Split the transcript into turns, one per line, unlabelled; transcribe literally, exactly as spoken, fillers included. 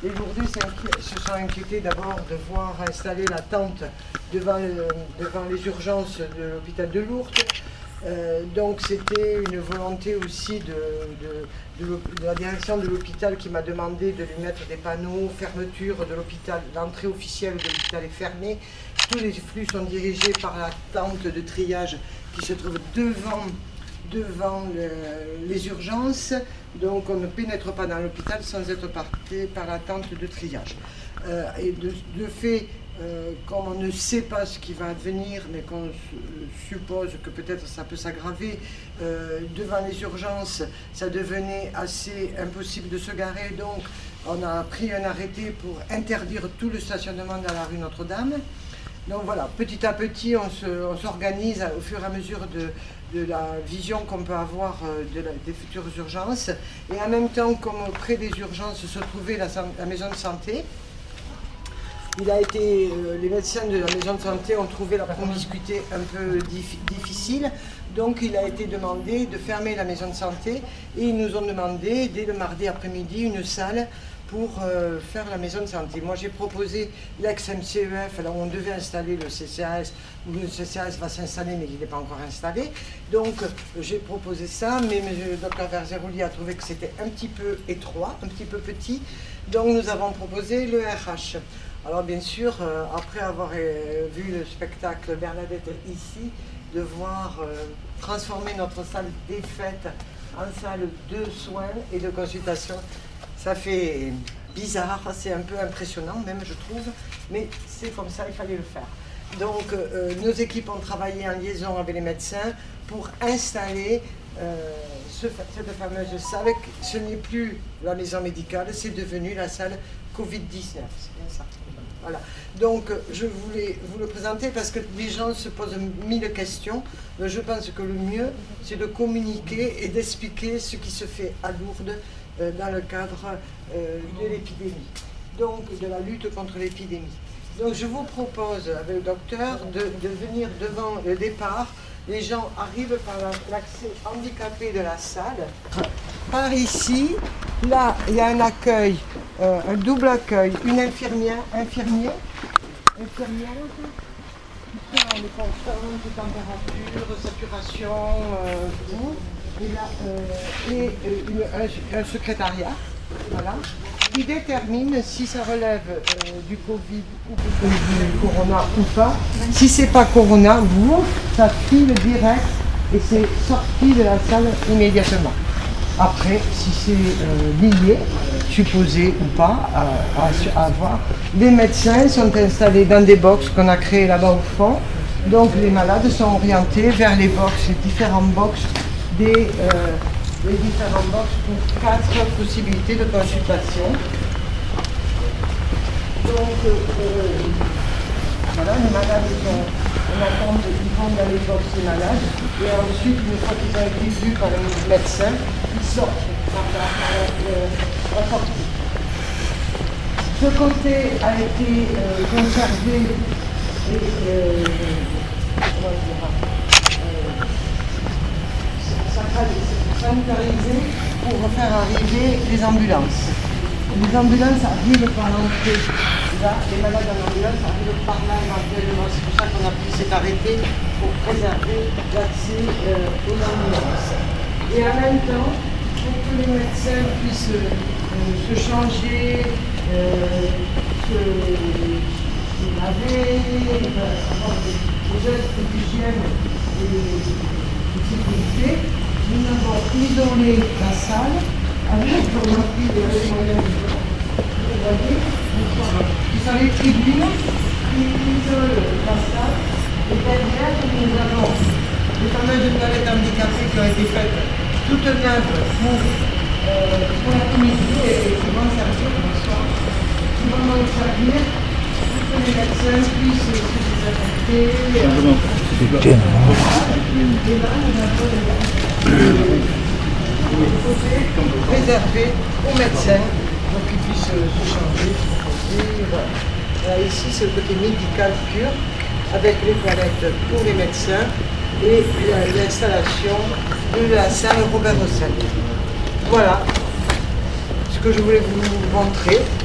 Les Lourdais se sont inquiétés d'abord de voir installer la tente devant, le, devant les urgences de l'hôpital de Lourdes. Euh, donc c'était une volonté aussi de, de, de, de la direction de l'hôpital qui m'a demandé de lui mettre des panneaux, fermeture de l'hôpital, l'entrée officielle de l'hôpital est fermée. Tous les flux sont dirigés par la tente de triage qui se trouve devant, devant le, les urgences. Donc on ne pénètre pas dans l'hôpital sans être passé par la tente de triage. Euh, et de, de fait, Euh, comme on ne sait pas ce qui va advenir, mais qu'on suppose que peut-être ça peut s'aggraver, euh, devant les urgences, ça devenait assez impossible de se garer, donc on a pris un arrêté pour interdire tout le stationnement dans la rue Notre-Dame. Donc voilà, petit à petit, on, se, on s'organise au fur et à mesure de, de la vision qu'on peut avoir de la, des futures urgences. Et en même temps, comme près des urgences se trouvait la, la maison de santé, Il a été, euh, les médecins de la maison de santé ont trouvé la promiscuité un peu dif difficile, donc il a été demandé de fermer la maison de santé et ils nous ont demandé dès le mardi après-midi une salle pour euh, faire la maison de santé. Moi j'ai proposé l'ex-M C E F, alors on devait installer le C C A S, ou le C C A S va s'installer mais il n'est pas encore installé, donc euh, j'ai proposé ça, mais le docteur Verzeroli a trouvé que c'était un petit peu étroit, un petit peu petit, donc nous avons proposé le R H. Alors bien sûr, euh, après avoir euh, vu le spectacle Bernadette ici, de voir euh, transformer notre salle des fêtes en salle de soins et de consultation, ça fait bizarre, c'est un peu impressionnant même je trouve, mais c'est comme ça, il fallait le faire. Donc euh, nos équipes ont travaillé en liaison avec les médecins pour installer euh, ce, cette fameuse salle. Ce n'est plus la maison médicale, c'est devenu la salle Covid dix-neuf, c'est bien ça. Voilà. Donc je voulais vous le présenter parce que les gens se posent mille questions. Je pense que le mieux, c'est de communiquer et d'expliquer ce qui se fait à Lourdes euh, dans le cadre euh, de l'épidémie, donc de la lutte contre l'épidémie. Donc je vous propose avec le docteur de, de venir devant le départ. Les gens arrivent par l'accès handicapé de la salle. Par ici, là, il y a un accueil, euh, un double accueil, une infirmière, infirmier, infirmière, qui fait les constantes, température, saturation, euh, tout, et, là, euh, et une, un, un secrétariat, voilà, qui détermine si ça relève euh, du Covid ou du Corona ou pas. Si c'est pas Corona, vous, ça file direct et c'est sorti de la salle immédiatement. Après, si c'est euh, lié, supposé ou pas, à, à, à voir, les médecins sont installés dans des box qu'on a créées là-bas au fond. Donc les malades sont orientés vers les box, les différents box des euh, les différents box pour quatre possibilités de consultation. Donc euh, voilà, les malades sont en attente, ils vont dans les box des malades et ensuite, une fois qu'ils ont été vus par le médecin, ils sortent par la, par la, la, la sortie. Ce côté a été euh, conservé et euh, comment dire, euh, sanitarisé pour faire arriver les ambulances. Les ambulances arrivent par l'entrée. Là, les malades en ambulance arrivent par là éventuellement. C'est pour ça qu'on a pris cet arrêté pour préserver l'accès euh, aux ambulances. Et en même temps, pour que les médecins puissent euh, se changer, euh, se, se laver, euh, avoir des, des gestes d'hygiène et de sécurité, nous avons isolé la salle avec on a pris les moyens de vous voyez, qui sont les tribunes qui isolent la salle et derrière nous avons les fameuses toilettes handicapées qui ont été faites toutes neuves pour, euh, pour l'après-midi et qui vont servir le soir, qui vont donc servir pour que les médecins puissent se désinfecter. Et là, nous avons réservé aux médecins pour qu'ils puissent se changer, se reposer. Voilà. Voilà, ici, c'est le côté médical pur, avec les toilettes pour les médecins et l'installation de la salle Robert Hossein. Voilà ce que je voulais vous montrer.